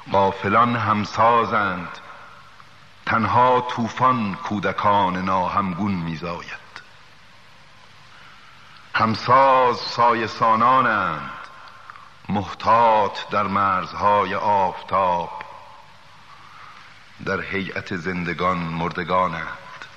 غافلان همسازند، تنها طوفان کودکان ناهمگون میزاید. همساز سایه‌سانانند، محتاط در مرزهای آفتاب، در هیئت زندگان مردگانند.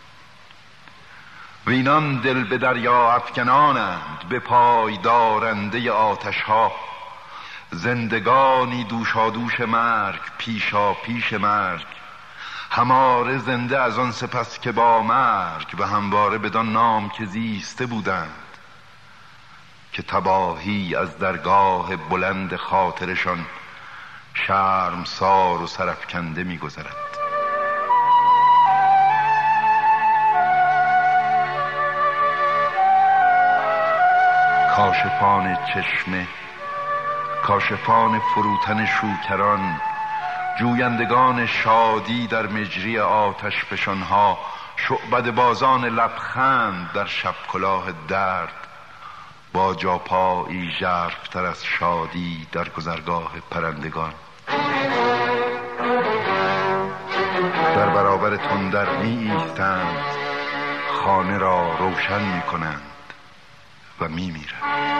وینان دل به دریا افکنانند، به پای دارنده آتش ها. زندگانی دوشادوش مرگ، پیشا پیش مرگ، هماره زنده از آن سپس که با مرگ و همواره بدان نام که زیسته بودند، که تباهی از درگاه بلند خاطرشان شرمسار و سرفکنده می گذرد. کاشفان چشمه، کاشفان فروتن شوکران، جویندگان شادی در مجری آتش فشانها، شعبده بازان لبخند در شب کلاه درد، با جاپایی ژرف‌تر از شادی در گذرگاه پرندگان. در برابر تندر می ایستند، خانه را روشن می کنند و می میرند.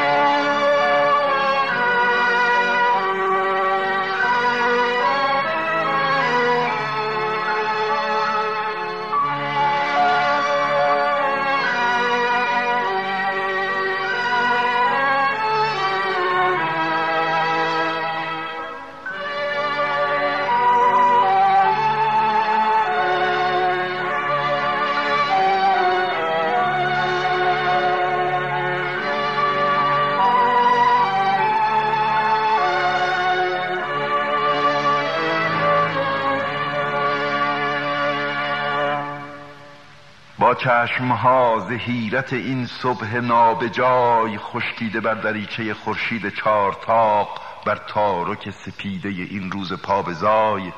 با چشمها ز حیرت این صبح نابجای، خشکیده بر دریچه خورشید چارتاق، بر تارک سپیده این روز پابزای،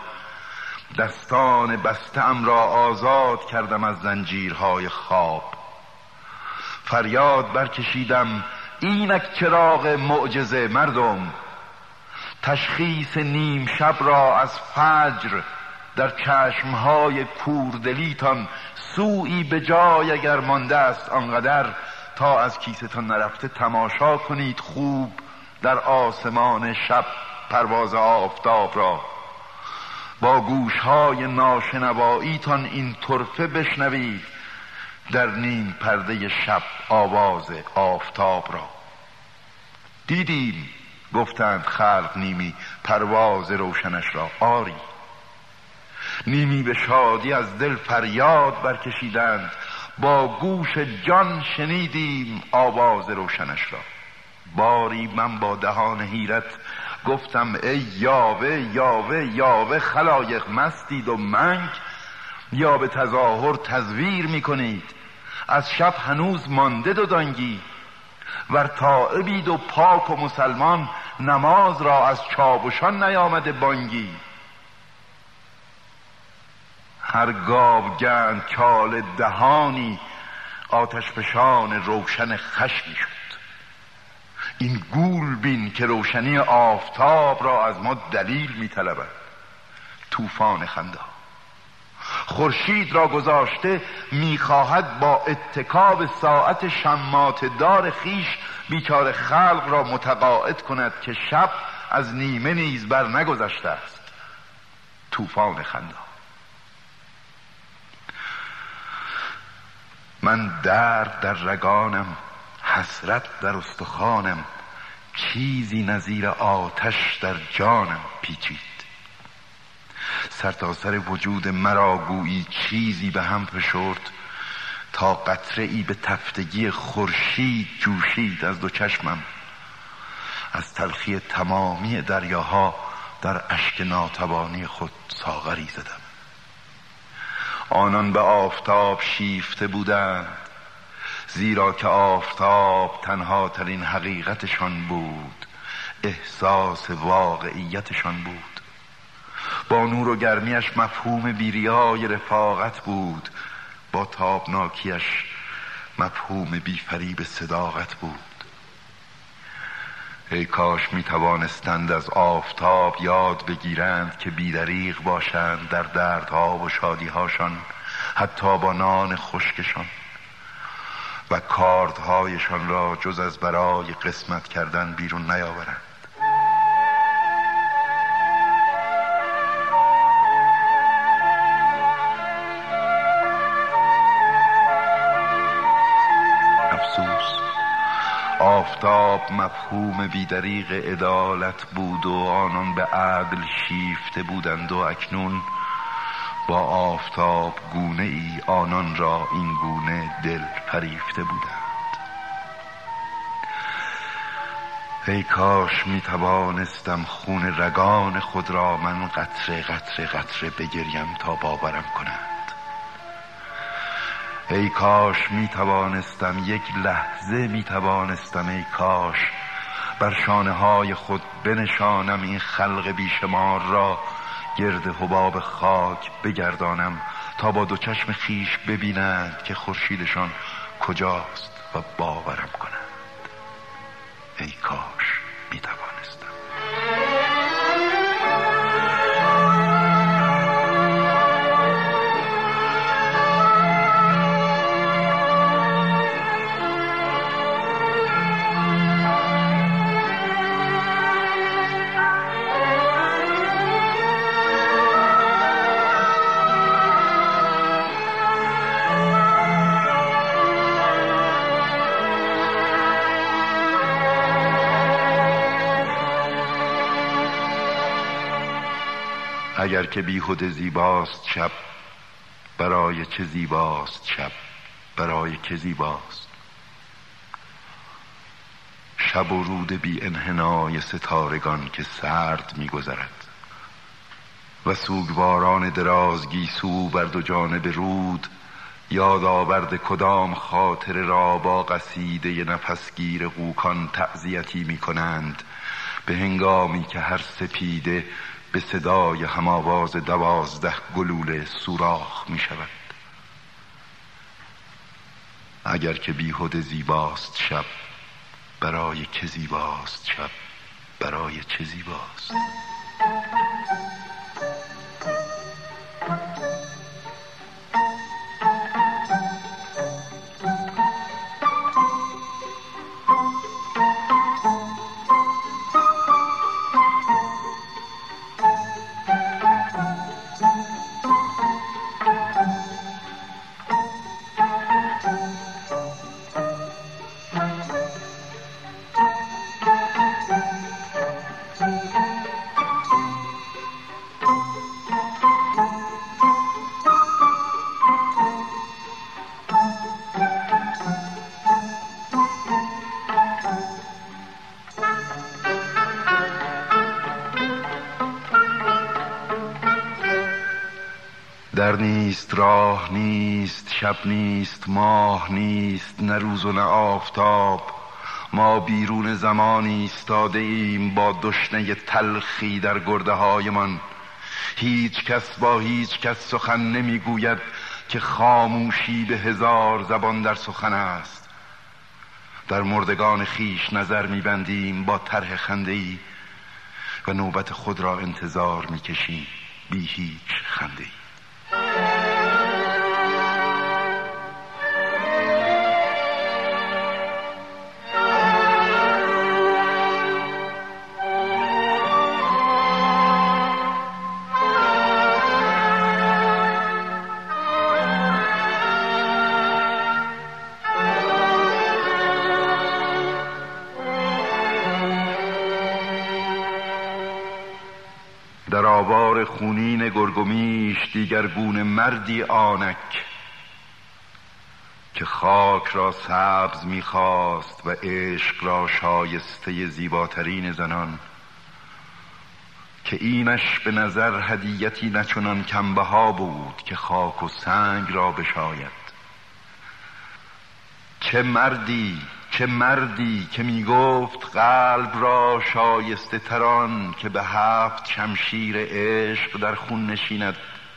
دستان بسته‌ام را آزاد کردم از زنجیرهای خواب. فریاد برکشیدم اینک چراغ معجزه مردم، تشخیص نیم شب را از فجر در چشمهای کوردلیتان سوئی به جای اگر مانده است آنقدر، تا از کیستان نرفته تماشا کنید خوب در آسمان شب پرواز آفتاب را. با گوشهای ناشنواییتان این طرفه بشنوید در نیم پرده شب آواز آفتاب را. دیدیم گفتند خلق نیمی پرواز روشنش را، آری. نیمی به شادی از دل فریاد برکشیدند، با گوش جان شنیدیم آواز روشنش را. باری من با دهان حیرت گفتم ای یاوه یاوه یاوه، خلایق مستید و منگ، یا به تظاهر تزویر می کنید؟ از شب هنوز مانده دو دانگی، ور تائبید و پاک و مسلمان، نماز را از چابشان نیامده بانگی. هر گاوگند چال دهانی، آتش فشان روشن خشمی شد. این گول بین که روشنی آفتاب را از ما دلیل می طلبد. طوفان خنده خورشید را گذاشته میخواهد با اتکاب ساعت شمات دار خیش بیچاره خلق را متقاعد کند که شب از نیمه نیز بر نگذشته است. طوفان خنده. من درد در رگانم، حسرت در استخوانم، چیزی نظیر آتش در جانم پیچید. سرتاسر وجود مرا گویی چیزی به هم فشرد، تا قطره ای به تفتگی خورشید جوشید از دو چشمم. از تلخی تمامی دریاها در اشک ناتوانی خود ساغری زدم. آنان به آفتاب شیفته بودند، زیرا که آفتاب تنها ترین حقیقتشان بود، احساس واقعیتشان بود. با نور و گرمیش مفهوم بیریای رفاقت بود، با تابناکیش مفهوم بیفریب صداقت بود. ای کاش می توانستند از آفتاب یاد بگیرند که بی‌دریغ باشند در دردها و شادیهاشان، حتی با نان خشکشان، و کاردهایشان را جز از برای قسمت کردن بیرون نیاورند. افسوس، آفتاب مفهوم بی‌دریغ عدالت بود و آنان به عدل شیفته بودند و اکنون با آفتاب گونه ای آنان را این گونه دل فریفته بودند. ای کاش می توانستم خون رگان خود را من قطره قطره قطره بگریم تا باورم کنند. ای کاش می توانستم یک لحظه می توانستم ای کاش بر شانه های خود بنشانم این خلق بیشمار را، گرد حباب خاک بگردانم تا با دو چشم خیش ببینند که خورشیدشان کجاست و باورم کنند. ای کاش می توانستم. اگر که بیهوده زیباست شب، برای چه زیباست شب، برای که زیباست؟ شب و رود بی انحنای ستارگان که سرد می‌گذرد و سوگواران دراز گیسو بر دو جانب رود یاد آورد کدام خاطر را با قصیده نفسگیر قوکان تعزیتی می‌کنند، به هنگامی که هر سپیده به صدای هماواز 12 گلوله سوراخ می شود. اگر که بیهوده زیباست شب، برای که زیباست شب، برای چه زیباست؟ در نیست، راه نیست، شب نیست، ماه نیست، نه روز و نه آفتاب. ما بیرون زمان ایستاده ایم با دشنه تلخی در گرده هایمان. هیچ کس با هیچ کس سخن نمیگوید که خاموشی به 1000 زبان در سخن است. در مردگان خیش نظر میبندیم با طرح خنده‌ای و نوبت خود را انتظار میکشیم بی هیچ خنده‌ای. در آوار خونین گرگومیش دیگرگون مردی آنک که خاک را سبز می‌خواست و عشق را شایسته زیباترین زنان، که اینش به نظر هدیتی نچنان کمبها بود که خاک و سنگ را بشاید. چه مردی که می گفت قلب را شایسته تران که به 7 شمشیر عشق در خون نشیند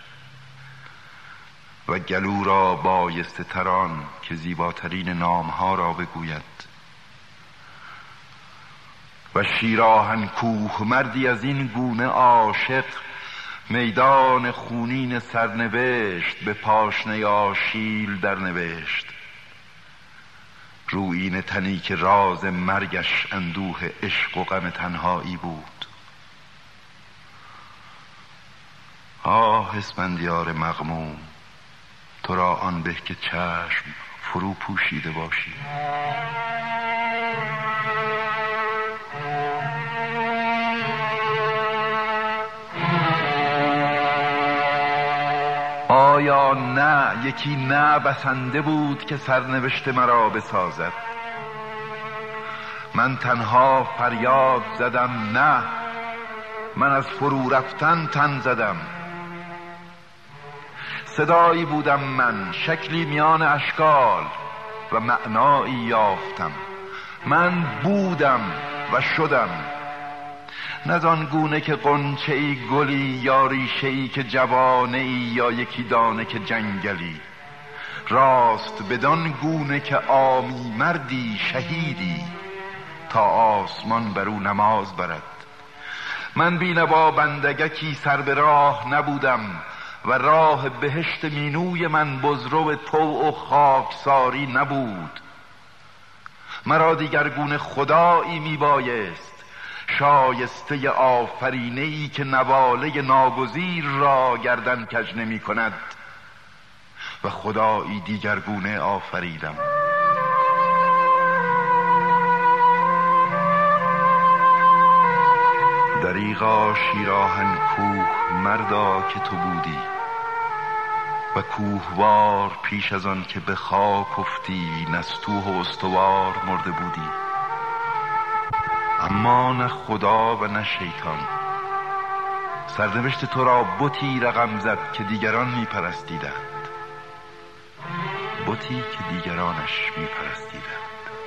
و گلو را بایسته تران که زیباترین نامها را بگوید. و شیراهن کوه مردی از این گونه عاشق، میدان خونین سرنوشت به پاشنه آشیل در نوشت. رویین تنی که راز مرگش اندوه عشق و غم تنهایی بود. آه اسفندیار مغموم، تو را آن به که چشم فرو پوشیده باشی. آیا نه یکی نه بسنده بود که سرنوشت مرا بسازد؟ من تنها فریاد زدم نه، من از فرو رفتن تن زدم. صدایی بودم من، شکلی میان اشکال و معنایی یافتم. من بودم و شدم، نزان گونه که غنچه‌ای گلی یا ریشه‌ای که جوانه‌ای یا یکی دانه که جنگلی. راست بدان گونه که عامی مردی شهیدی تا آسمان بر او نماز برد. من بینوا بندگکی سر به راه نبودم و راه بهشت مینوی من بزرو طوع و خاکساری نبود. مرا دیگرگونه خدایی میبایست، شایسته آفرینه‌ای که نواله ناگزیر را گردن کج نمی کند، و خدایی دیگرگونه آفریدم. دریغا شیراهن کوه مردا که تو بودی و کوهوار پیش از آن که به خاک افتی نستوه و استوار مرده بودی. اما نه خدا و نه شیطان سرنوشت تو را بتی رقم زد که دیگران میپرستیدند، بتی که دیگرانش میپرستیدند.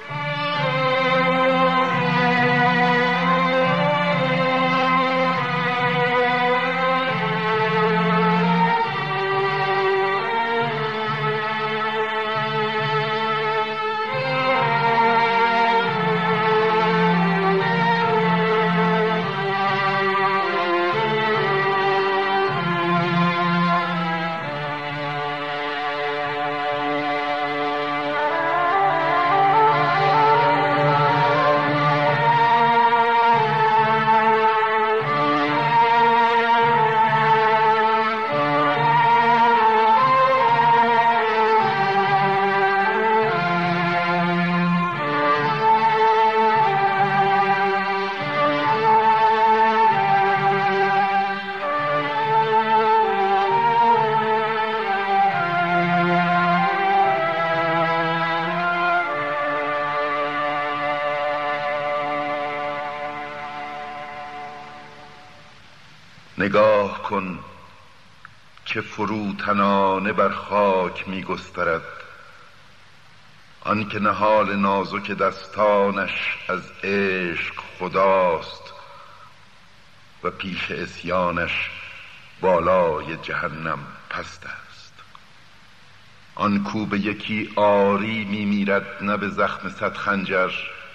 نگاه کن که فروتنانه بر خاک می گسترد آن که نهال نازک دستانش از عشق خداست و پیش عصیانش بالای جهنم پست است. آن کو به یکی آری می میرد نه به زخم صد خنجر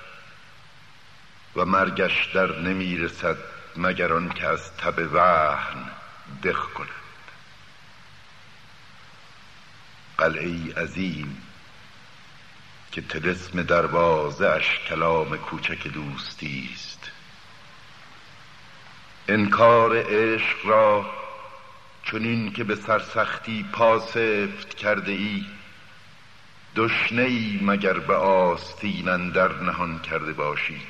و مرگش در نمی رسد مگر آن که از تب وهن دق کند. قلعه‌ای عظیم که طلسم دروازه اش کلام کوچک دوستی است. انکار عشق را چنین که به سرسختی پاسفت کرده ای، دشنه ای مگر به آستین اندر نهان کرده باشی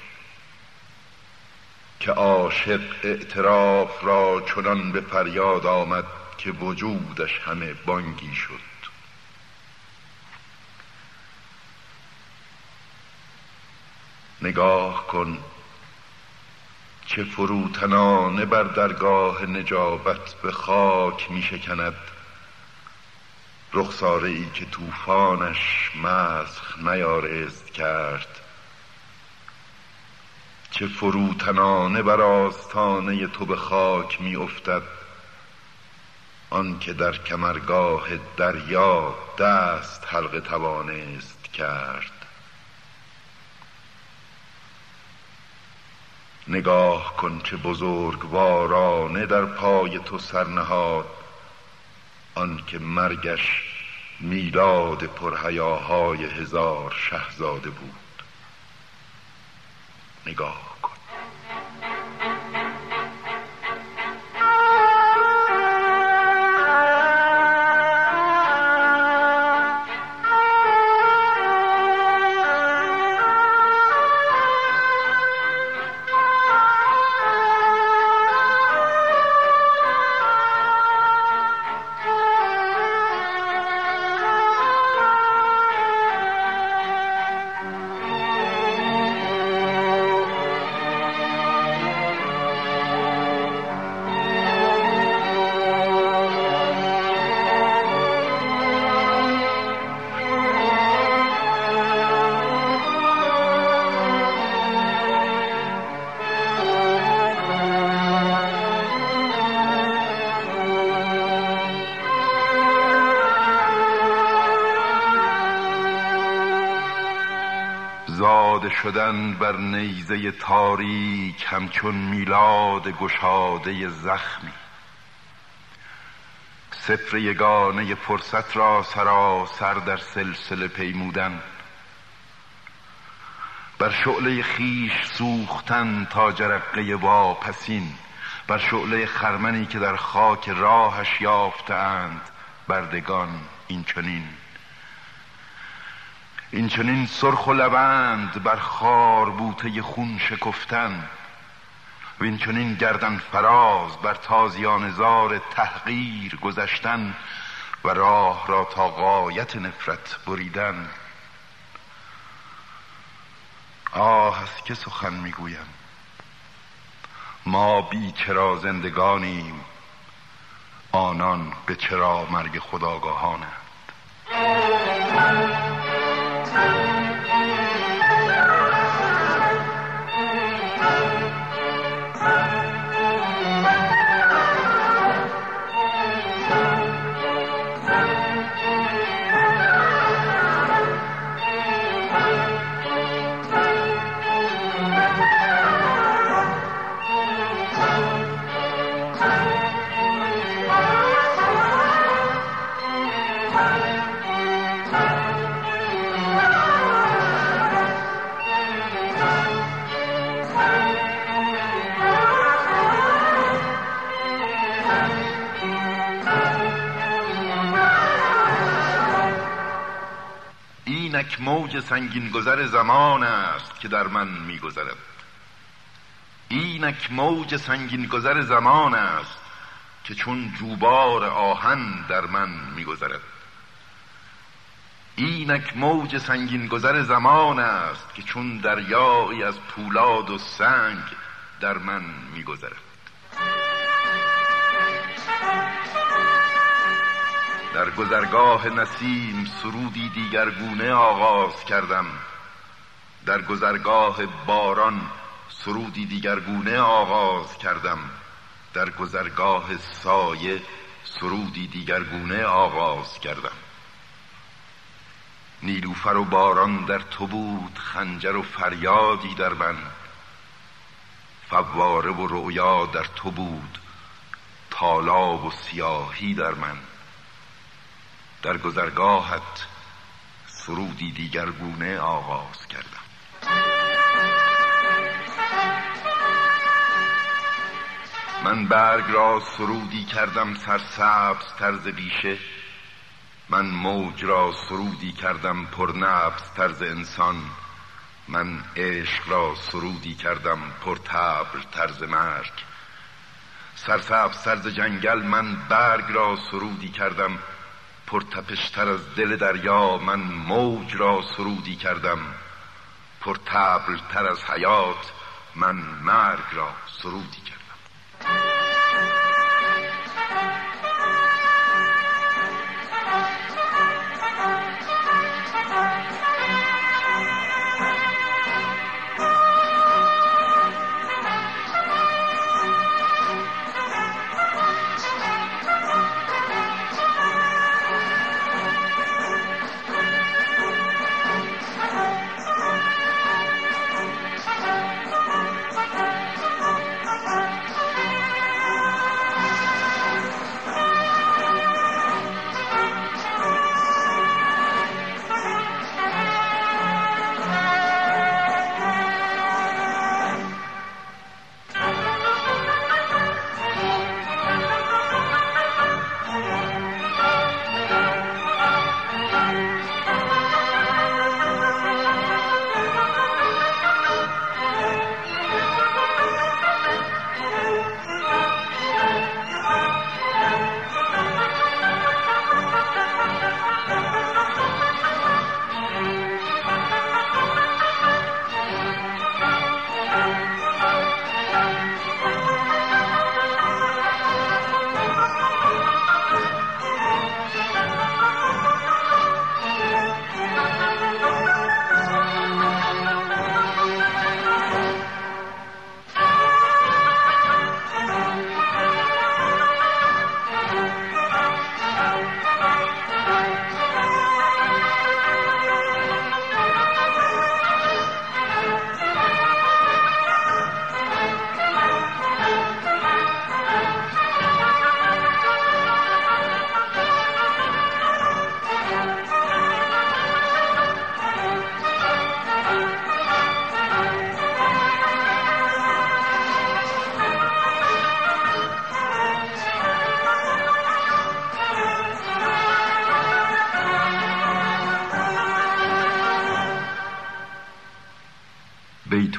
که عاشق اعتراف را چنان به فریاد آمد که وجودش همه بانگی شد. نگاه کن چه فروتنانه بر درگاه نجابت به خاک می شکند رخساره ای که طوفانش مسخ نیارست کرد. چه فروتنانه بر آستانه تو به خاک می افتد آن که در کمرگاه دریا دست حلقه توانست کرد. نگاه کن چه بزرگوارانه در پای تو سرنهاد، آن که مرگش میلاد پرحیاهای هزار شهزاده بود. نگاه کن. زاده شدن بر نیزه تاریک همچون میلاد گشاده زخمی، صفر یگانه فرصت را سراسر در سلسله پیمودن، بر شعله خیش سوختن تا جرقه واپسین، بر شعله خرمنی که در خاک راهش یافتند بردگان این چنین سرخ و لبند بر خار بوته خون شکفتن، و این چنین گردن فراز بر تازیان زار تحقیر گذشتن و راه را تا غایت نفرت بریدن. آه از که سخن میگویم، ما بی چرا زندگانیم، آنان به چرا مرگ خودآگاهانند. اینک موج سنگین گذر زمان است که در من میگذرد، اینک موج سنگین گذر زمان است که چون جوبار آهن در من میگذرد، اینک موج سنگین گذر زمان است که چون دریایی از پولاد و سنگ در من میگذرد. در گذرگاه نسیم سرودی دیگرگونه آغاز کردم، در گذرگاه باران سرودی دیگرگونه آغاز کردم، در گذرگاه سایه سرودی دیگرگونه آغاز کردم. نیلوفر و باران در تو بود، خنجر و فریادی در من، فواره و رؤیا در تو بود، تالاب و سیاهی در من. در گذرگاهت سرودی دیگرگونه آغاز کردم. من برگ را سرودی کردم سرسبز طرز بیشه، من موج را سرودی کردم پرنبض طرز انسان، من عشق را سرودی کردم پرطبل طرز مرگ. سرسبز طرز جنگل من برگ را سرودی کردم پرتپشتر از دل دریا، من موج را سرودی کردم پرطبل تر از حیات، من مرگ را سرودی کردم.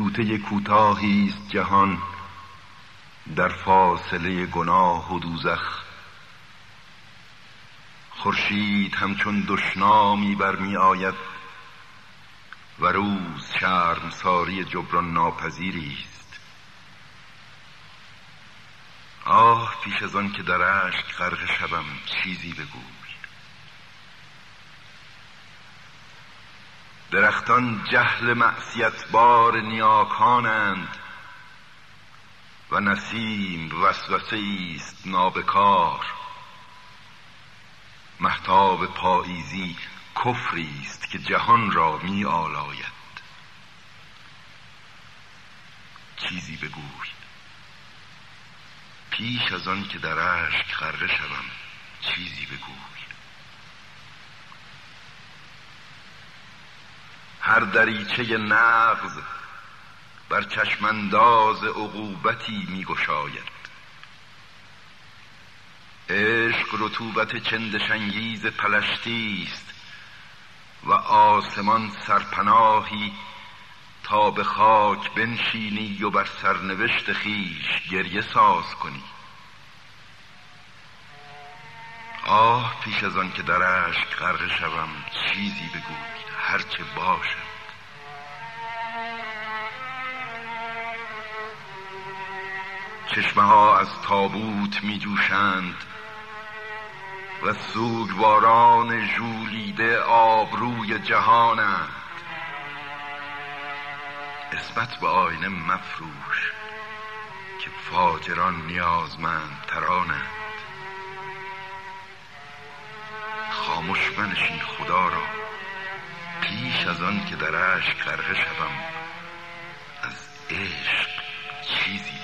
توته کوتاهی است جهان، در فاصله گناه و دوزخ. خورشید همچون دشنامی برمی آید و روز شرمساری جبران ناپذیری است. آه پیش از آن که در اشک غرق شوم چیزی بگوی. درختان جهل معصیتبار نیاکانند و نسیم وسوسه است نابکار. مهتاب پاییزی کفری است که جهان را می آلاید. چیزی بگوی پیش از آن که در اشک غرقه شوم، چیزی بگوی. هر دریچه نغز بر چشمانداز عقوبتی می گشاید. عشق رطوبت چندشانگیز پلشتی است و آسمان سرپناهی تا به خاک بنشینی و بر سرنوشت خیش گریه ساز کنی. آه پیش از آن که در اشک غرقه شوم، چیزی بگوی هرچه باشد. چشمه ها از تابوت می جوشند و سوگواران ژولیده آبروی جهانند. اسمت به آینه مفروش که فاجران نیازمند ترانند. خاموش منشین خدا را پیش از آن که در اشک غرقه شوم، از عشق چیزی